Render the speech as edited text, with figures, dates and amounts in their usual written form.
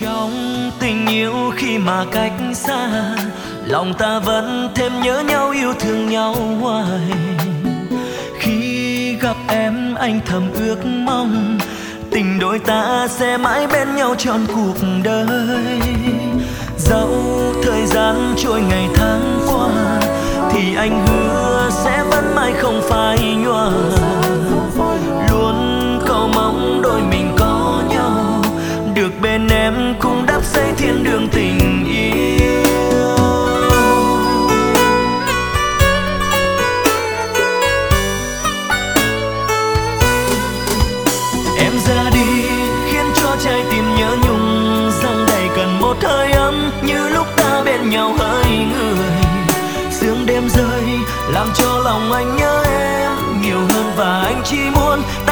Trong tình yêu khi mà cách xa, lòng ta vẫn thêm nhớ nhau, yêu thương nhau hoài. Khi gặp em anh thầm ước mong tình đôi ta sẽ mãi bên nhau trọn cuộc đời. Dẫu thời gian trôi ngày tháng qua thì anh hứa sẽ vẫn mãi không phai nhòa. Luôn cầu mong đôi mình có nhau, được bên em cùng đắp xây thiên đường tình yêu. Em ra đi khiến cho trái tim nhớ nhung, rằng đầy cần một hơi ấm như lúc ta bên nhau hỡi người. Sương đêm rơi làm cho lòng anh nhớ em nhiều hơn, và anh chỉ muốn